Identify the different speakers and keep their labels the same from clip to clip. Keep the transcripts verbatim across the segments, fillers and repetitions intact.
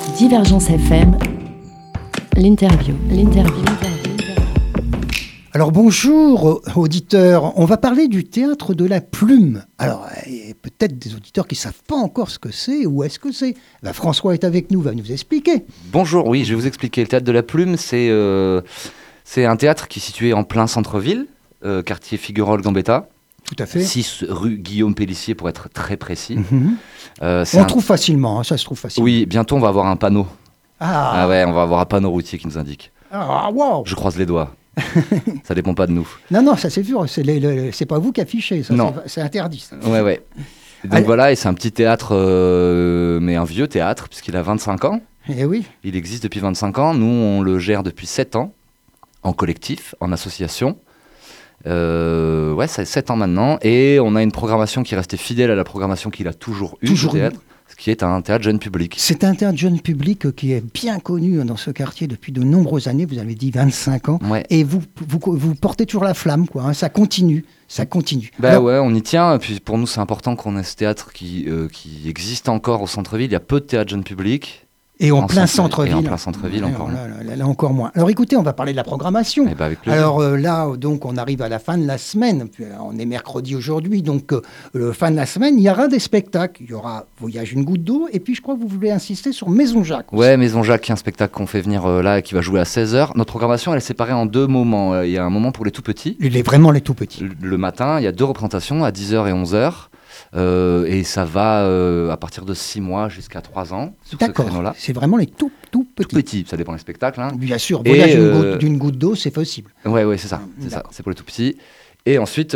Speaker 1: Divergence F M, l'interview, l'interview.
Speaker 2: Alors bonjour auditeurs, on va parler du théâtre de la plume. Alors il y a peut-être des auditeurs qui ne savent pas encore ce que c'est, ou est-ce que c'est. Ben, François est avec nous, va nous expliquer.
Speaker 3: Bonjour, oui, je vais vous expliquer. Le théâtre de la plume, c'est, euh, c'est un théâtre qui est situé en plein centre-ville, euh, quartier Figuerolles-Gambetta.
Speaker 2: Tout à fait.
Speaker 3: six rue Guillaume Pélissier pour être très précis.
Speaker 2: Mm-hmm.
Speaker 3: Euh, c'est
Speaker 2: on
Speaker 3: un...
Speaker 2: trouve facilement, hein, ça se trouve facilement.
Speaker 3: Oui, bientôt on va avoir un panneau.
Speaker 2: Ah,
Speaker 3: ah ouais, on va avoir un panneau routier qui nous indique.
Speaker 2: Ah, wow.
Speaker 3: Je croise les doigts. Ça dépend pas de nous.
Speaker 2: Non, non, ça c'est sûr, c'est, les, les, c'est pas vous qui affichez, ça,
Speaker 3: non.
Speaker 2: C'est, c'est interdit. Ça.
Speaker 3: Ouais, ouais. Et donc
Speaker 2: Allez.
Speaker 3: voilà, et c'est un petit théâtre, euh, mais un vieux théâtre, puisqu'il a vingt-cinq ans.
Speaker 2: Eh oui.
Speaker 3: Il existe depuis vingt-cinq ans. Nous, on le gère depuis sept ans, en collectif, en association. Euh, ouais, ça fait sept ans maintenant. Et on a une programmation qui est restée fidèle à la programmation qu'il a toujours eue,
Speaker 2: Toujours
Speaker 3: le théâtre, ce qui est un théâtre jeune public.
Speaker 2: C'est un théâtre jeune public qui est bien connu dans ce quartier depuis de nombreuses années. Vous avez dit vingt-cinq ans.
Speaker 3: Ouais.
Speaker 2: Et vous, vous, vous portez toujours la flamme, quoi. Hein, ça continue, ça continue.
Speaker 3: Bah
Speaker 2: Alors,
Speaker 3: ouais, on y tient. Et puis pour nous, c'est important qu'on ait ce théâtre qui, euh, qui existe encore au centre-ville. Il y a peu de théâtre jeune public.
Speaker 2: Et en,
Speaker 3: en
Speaker 2: plein
Speaker 3: centre,
Speaker 2: centre-ville.
Speaker 3: Et en plein centre-ville
Speaker 2: Ouais,
Speaker 3: encore
Speaker 2: là,
Speaker 3: moins.
Speaker 2: là, là, là encore moins. Alors écoutez, on va parler de la programmation.
Speaker 3: Eh ben, avec plaisir.
Speaker 2: Alors euh, là, donc, on arrive à la fin de la semaine. Puis, là, on est mercredi aujourd'hui, donc euh, euh, fin de la semaine, il y aura des spectacles. Il y aura Voyage une goutte d'eau. Et puis je crois que vous voulez insister sur Maison Jacques. Aussi.
Speaker 3: Ouais, Maison Jacques, qui est un spectacle qu'on fait venir euh, là et qui va jouer à seize heures. Notre programmation, elle est séparée en deux moments. Euh, Il y a un moment pour les tout petits.
Speaker 2: Il est vraiment les tout petits.
Speaker 3: Le, le matin, il y a deux représentations à dix heures et onze heures. Euh, et ça va euh, à partir de six mois jusqu'à trois ans sur
Speaker 2: D'accord,
Speaker 3: ce créneau-là.
Speaker 2: c'est vraiment les tout, tout petits.
Speaker 3: Tout petit, ça dépend des spectacles. Hein.
Speaker 2: Bien sûr,
Speaker 3: Et
Speaker 2: Voyage
Speaker 3: euh...
Speaker 2: d'une, goutte, d'une goutte d'eau, c'est possible.
Speaker 3: Ouais, ouais, c'est ça, c'est ça, c'est pour les tout petits. Et ensuite,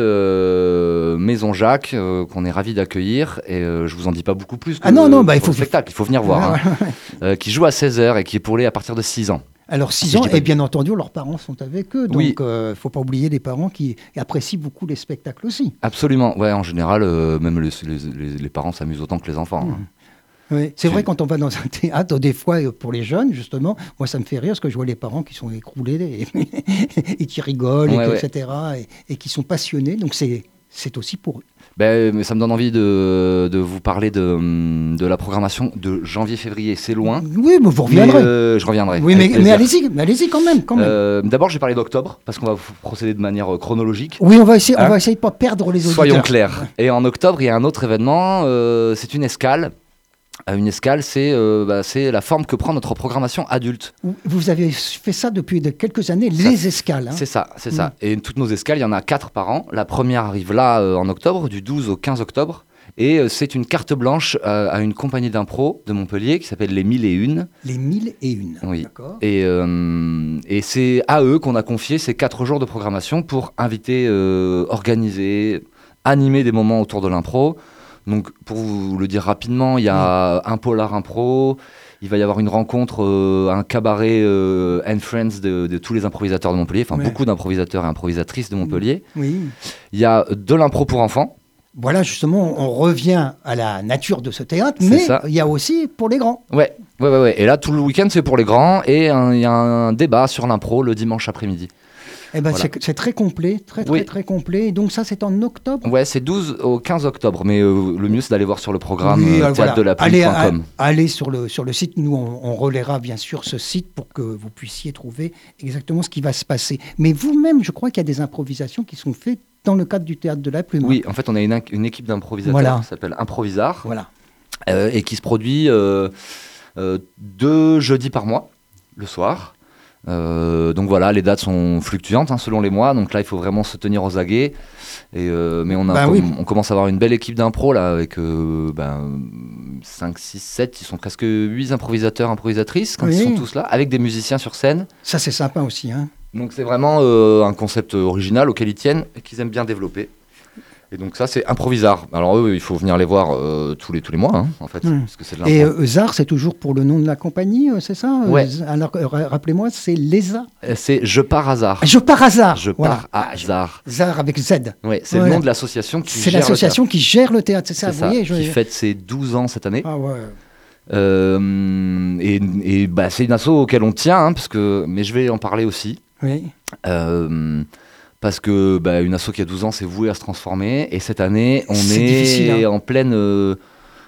Speaker 3: euh, Maison Jacques, euh, qu'on est ravis d'accueillir. Et euh, je vous en dis pas beaucoup plus que
Speaker 2: ah non, non, bah,
Speaker 3: le
Speaker 2: il faut...
Speaker 3: spectacle, il faut venir voir. hein. euh, qui joue à seize heures et qui est pour les à partir de six ans.
Speaker 2: Alors six
Speaker 3: Si
Speaker 2: ans,
Speaker 3: pas...
Speaker 2: et bien entendu, leurs parents sont avec eux. Donc, il
Speaker 3: oui.
Speaker 2: ne euh, faut pas oublier les parents qui apprécient beaucoup les spectacles aussi.
Speaker 3: Absolument, ouais, en général, euh, même les, les, les, les parents s'amusent autant que les enfants.
Speaker 2: Mmh.
Speaker 3: Hein.
Speaker 2: Oui. C'est vrai, quand on va dans un théâtre, des fois, pour les jeunes, justement, moi, ça me fait rire parce que je vois les parents qui sont écroulés et, et qui rigolent,
Speaker 3: ouais,
Speaker 2: et,
Speaker 3: ouais.
Speaker 2: et cetera, et, et qui sont passionnés. Donc, c'est, c'est aussi pour eux.
Speaker 3: Ben, mais ça me donne envie de, de vous parler de, de la programmation de janvier-février. C'est loin.
Speaker 2: Oui, mais vous reviendrez.
Speaker 3: Mais, euh, je reviendrai.
Speaker 2: Oui, mais, mais allez-y, mais allez-y quand même. Quand même.
Speaker 3: Euh, d'abord, je vais parler d'octobre, parce qu'on va procéder de manière chronologique.
Speaker 2: Oui, on va essayer,
Speaker 3: hein
Speaker 2: on va essayer de ne pas perdre les auditeurs.
Speaker 3: Soyons clairs. Et en octobre, il y a un autre événement, euh, c'est une escale. Une escale, c'est, euh, bah, c'est la forme que prend notre programmation adulte.
Speaker 2: Vous avez fait ça depuis de quelques années, les
Speaker 3: ça,
Speaker 2: escales. Hein.
Speaker 3: C'est ça, c'est mmh. ça.
Speaker 2: Mmh.
Speaker 3: Et toutes nos escales, il y en a quatre par an. La première arrive là euh, en octobre, du douze au quinze octobre. Et euh, c'est une carte blanche euh, à une compagnie d'impro de Montpellier qui s'appelle Les Mille et Une.
Speaker 2: Les Mille et Une,
Speaker 3: oui.
Speaker 2: D'accord.
Speaker 3: Et, euh, et c'est à eux qu'on a confié ces quatre jours de programmation pour inviter, euh, organiser, animer des moments autour de l'impro. Donc, pour vous le dire rapidement, il y a mmh. un polar impro, il va y avoir une rencontre, euh, un cabaret euh, and friends de, de tous les improvisateurs de Montpellier, enfin ouais. beaucoup d'improvisateurs et improvisatrices de Montpellier.
Speaker 2: Oui.
Speaker 3: Il y a de l'impro pour enfants.
Speaker 2: Voilà, justement, on revient à la nature de ce théâtre, c'est mais ça. Il y a aussi pour les grands.
Speaker 3: Ouais, ouais, ouais, ouais. Et là, tout le week-end, c'est pour les grands, et il y a un débat sur l'impro le dimanche après-midi.
Speaker 2: Eh ben, voilà. c'est, c'est très complet, très très, oui. très complet. Et donc ça, c'est en octobre.
Speaker 3: Ouais, c'est douze au quinze octobre. Mais euh, le mieux, c'est d'aller voir sur le programme
Speaker 2: oui,
Speaker 3: euh, théâtre de la plume point com.
Speaker 2: Allez, allez sur, le, sur le site. Nous, on, on relaiera bien sûr ce site pour que vous puissiez trouver exactement ce qui va se passer. Mais vous-même, je crois qu'il y a des improvisations qui sont faites dans le cadre du théâtre de la plume.
Speaker 3: Oui, en fait, on a une, une équipe d'improvisateurs voilà. qui s'appelle Improvisar.
Speaker 2: Voilà.
Speaker 3: Euh, et qui se produit euh, euh, deux jeudis par mois, le soir. Euh, donc voilà, les dates sont fluctuantes hein, selon les mois, donc là il faut vraiment se tenir aux aguets. Et, euh, mais on, a,
Speaker 2: ben
Speaker 3: com-
Speaker 2: oui.
Speaker 3: on commence à avoir une belle équipe d'impro là, avec euh, ben, cinq, six, sept, ils sont presque huit improvisateurs, improvisatrices quand oui. ils sont tous là, avec des musiciens sur scène.
Speaker 2: Ça c'est sympa aussi. Hein.
Speaker 3: Donc c'est vraiment euh, un concept original auquel ils tiennent et qu'ils aiment bien développer. Et donc ça, c'est Improvisar. Alors eux, il faut venir les voir euh, tous, les, tous les mois, hein, en fait. Mmh. Parce que c'est de
Speaker 2: et euh, Zar, c'est toujours pour le nom de la compagnie, euh, c'est ça
Speaker 3: ouais.
Speaker 2: Alors, euh, rappelez-moi, c'est l'E-S-A
Speaker 3: C'est Je pars à Zar.
Speaker 2: Je pars à Zar
Speaker 3: Je
Speaker 2: voilà.
Speaker 3: pars à Zar.
Speaker 2: Zar avec Z.
Speaker 3: Oui, c'est
Speaker 2: voilà.
Speaker 3: le nom de l'association qui
Speaker 2: c'est
Speaker 3: gère
Speaker 2: l'association
Speaker 3: le
Speaker 2: qui gère le théâtre, c'est ça,
Speaker 3: c'est
Speaker 2: vous
Speaker 3: ça
Speaker 2: voyez
Speaker 3: je... Qui fête ses douze ans cette année.
Speaker 2: Ah ouais.
Speaker 3: Euh, et et bah, c'est une asso auquel on tient, hein, parce que, mais je vais en parler aussi.
Speaker 2: Oui.
Speaker 3: Euh, Parce que bah, une asso qui a douze ans, c'est voué à se transformer. Et cette année, on
Speaker 2: c'est
Speaker 3: est
Speaker 2: difficile, hein.
Speaker 3: en pleine, euh,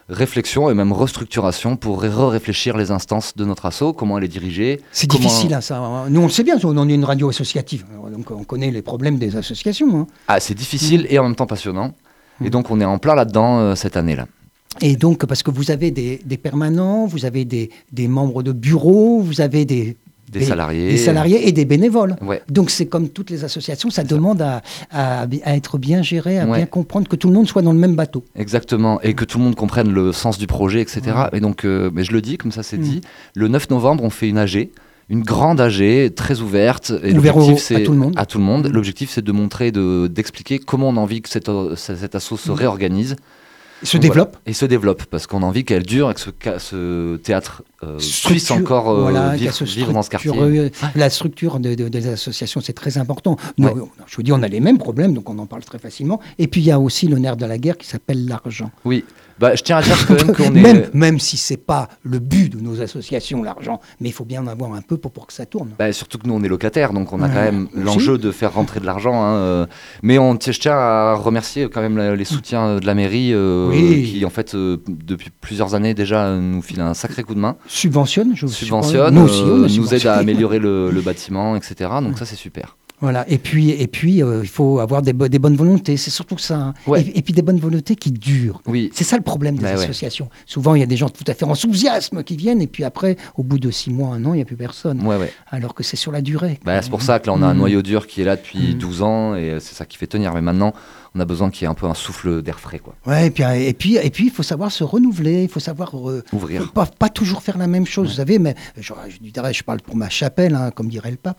Speaker 3: réflexion et même restructuration pour réfléchir les instances de notre asso, comment elle est dirigée.
Speaker 2: C'est
Speaker 3: comment...
Speaker 2: difficile, hein, ça. Nous, on le sait bien, on est une radio associative, donc on connaît les problèmes des associations. Hein.
Speaker 3: Ah, c'est difficile mmh. et en même temps passionnant. Mmh. Et donc, on est en plein là-dedans euh, cette année-là.
Speaker 2: Et donc, parce que vous avez des, des permanents, vous avez des, des membres de bureau, vous avez des...
Speaker 3: Des, des salariés.
Speaker 2: Des salariés et des bénévoles.
Speaker 3: Ouais.
Speaker 2: Donc, c'est comme toutes les associations, ça demande à, à, à être bien géré, à
Speaker 3: ouais.
Speaker 2: bien comprendre, que tout le monde soit dans le même bateau.
Speaker 3: Exactement, et que tout le monde comprenne le sens du projet, et cetera. Ouais. Et donc, euh, mais je le dis, comme ça c'est mmh. dit, le neuf novembre, on fait une A G, une grande A G, très ouverte. Et
Speaker 2: Ouvert
Speaker 3: l'objectif,
Speaker 2: au,
Speaker 3: c'est,
Speaker 2: à tout le monde.
Speaker 3: À tout le monde. Mmh. L'objectif, c'est de montrer, de, d'expliquer comment on a envie que cette, cette asso se réorganise.
Speaker 2: Se donc, développe.
Speaker 3: Voilà. Et se développe, parce qu'on a envie qu'elle dure et que ce, ce théâtre euh, puisse encore euh,
Speaker 2: voilà,
Speaker 3: vivre, vivre dans ce quartier. Euh,
Speaker 2: la structure de, de, des associations, c'est très important. Nous, ouais. Je vous dis, on a les mêmes problèmes, donc on en parle très facilement. Et puis, il y a aussi le nerf de la guerre qui s'appelle l'argent.
Speaker 3: Oui. Bah, je tiens à dire quand même qu'on est...
Speaker 2: Même, même si ce n'est pas le but de nos associations, l'argent, mais il faut bien en avoir un peu pour, pour que ça tourne.
Speaker 3: Bah, surtout que nous, on est locataires, donc on a ouais, quand même l'enjeu de faire rentrer de l'argent. Hein, mais on, je tiens à remercier quand même les soutiens de la mairie euh, oui. qui, en fait, euh, depuis plusieurs années déjà, nous filent un sacré coup de main.
Speaker 2: Subventionne, je
Speaker 3: Subventionne, nous aussi, euh, nous aide à améliorer le, le bâtiment, et cetera. Donc ouais. ça, c'est super.
Speaker 2: Voilà, et puis, et puis euh, il faut avoir des, bo- des bonnes volontés, c'est surtout ça. Hein.
Speaker 3: Ouais.
Speaker 2: Et, et puis des bonnes volontés qui durent.
Speaker 3: Oui.
Speaker 2: C'est ça le problème des bah associations. Ouais. Souvent, il y a des gens tout à fait enthousiasme qui viennent, et puis après, au bout de six mois, un an, il n'y a plus personne.
Speaker 3: Ouais, ouais.
Speaker 2: Alors que c'est sur la durée.
Speaker 3: Bah, c'est pour ça que là, on a un noyau dur qui est là depuis mmh. douze ans, et c'est ça qui fait tenir. Mais maintenant, on a besoin qu'il y ait un peu un souffle d'air frais, quoi.
Speaker 2: Ouais, et puis et puis et puis il faut savoir se renouveler, il faut savoir euh,
Speaker 3: ouvrir,
Speaker 2: pas, pas toujours faire la même chose, ouais. vous savez. Mais je, je, je parle pour ma chapelle, hein, comme dirait le pape.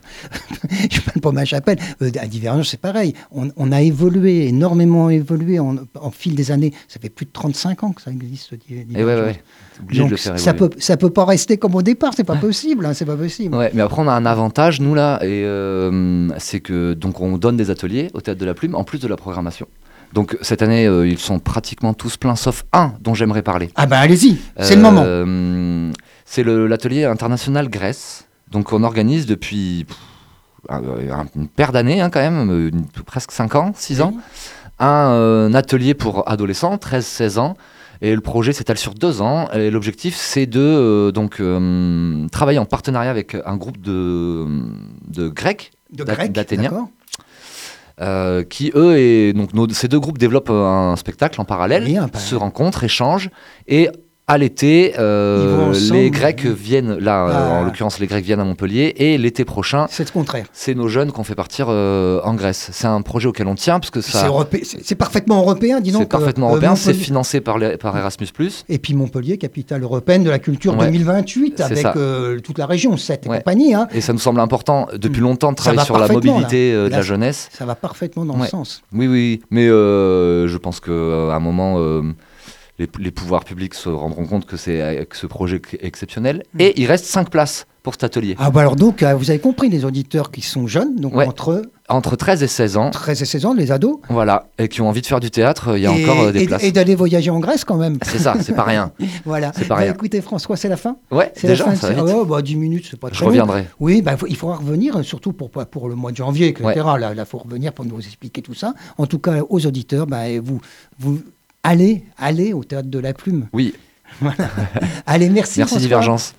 Speaker 2: Je parle pour ma chapelle. Euh, à Divergence, c'est pareil. On, on a évolué, énormément évolué en, en fil des années. Ça fait plus de trente-cinq ans que ça existe.
Speaker 3: Et ouais, ouais. Obligé
Speaker 2: Donc,
Speaker 3: de le faire
Speaker 2: ça peut ça peut pas rester comme au départ. C'est pas possible. Hein, c'est pas possible.
Speaker 3: Ouais, mais après on a un avantage nous là, et euh, c'est que donc on donne des ateliers au Théâtre de la Plume en plus de la programmation. Donc cette année, euh, ils sont pratiquement tous pleins, sauf un dont j'aimerais parler.
Speaker 2: Ah ben allez-y, c'est euh, le moment.
Speaker 3: C'est le, l'atelier international Grèce. Donc on organise depuis pff, une paire d'années hein, quand même, une, presque cinq ans, six ans, un, euh, un atelier pour adolescents, treize seize ans. Et le projet s'étale sur deux ans. Et l'objectif, c'est de euh, donc, euh, travailler en partenariat avec un groupe de, de Grecs,
Speaker 2: de Grecs
Speaker 3: d'Athéniens. D'accord. Euh, qui eux et donc nos, ces deux groupes développent un spectacle en parallèle, oui, se rencontrent, échangent et à l'été, euh, les Grecs viennent, là, ah. euh, en l'occurrence, les Grecs viennent à Montpellier, et l'été prochain,
Speaker 2: c'est le contraire.
Speaker 3: C'est nos jeunes qu'on fait partir euh, en Grèce. C'est un projet auquel on tient, parce que ça...
Speaker 2: C'est, europé... c'est, c'est parfaitement européen, dis donc.
Speaker 3: C'est parfaitement euh, européen, Montpellier... c'est financé par, les, par Erasmus plus.
Speaker 2: Et puis Montpellier, capitale européenne de la culture ouais. deux mille vingt-huit, c'est avec euh, toute la région, sept ouais. et compagnie. Hein.
Speaker 3: Et ça nous semble important, depuis longtemps, de travailler sur la mobilité là. Euh, de là, la jeunesse.
Speaker 2: Ça va parfaitement dans
Speaker 3: ouais.
Speaker 2: le sens.
Speaker 3: Oui, oui, mais euh, je pense qu'à un moment... Euh, Les, les pouvoirs publics se rendront compte que, c'est, que ce projet est exceptionnel. Mmh. Et il reste cinq places pour cet atelier.
Speaker 2: Ah bah alors donc, vous avez compris, les auditeurs qui sont jeunes, donc ouais. entre...
Speaker 3: Entre treize et seize ans.
Speaker 2: treize et seize ans, les ados.
Speaker 3: Voilà, et qui ont envie de faire du théâtre, il y a
Speaker 2: et,
Speaker 3: encore euh, des
Speaker 2: et,
Speaker 3: places.
Speaker 2: Et d'aller voyager en Grèce quand même.
Speaker 3: C'est ça, c'est pas rien.
Speaker 2: Voilà.
Speaker 3: C'est pas
Speaker 2: bah,
Speaker 3: rien.
Speaker 2: Écoutez François, c'est la fin.
Speaker 3: Ouais,
Speaker 2: c'est
Speaker 3: déjà,
Speaker 2: la fin,
Speaker 3: ça va vite.
Speaker 2: Oh, bah, dix minutes, c'est pas très
Speaker 3: Je reviendrai.
Speaker 2: Long. Oui, bah, il faudra revenir, surtout pour, pour le mois de janvier, et cetera.
Speaker 3: Ouais.
Speaker 2: Là, il faut revenir pour nous expliquer tout ça. En tout cas, aux auditeurs, bah, vous... vous Allez, allez au Théâtre de la Plume.
Speaker 3: Oui.
Speaker 2: Voilà. Allez, merci.
Speaker 3: Merci
Speaker 2: François.
Speaker 3: Divergence.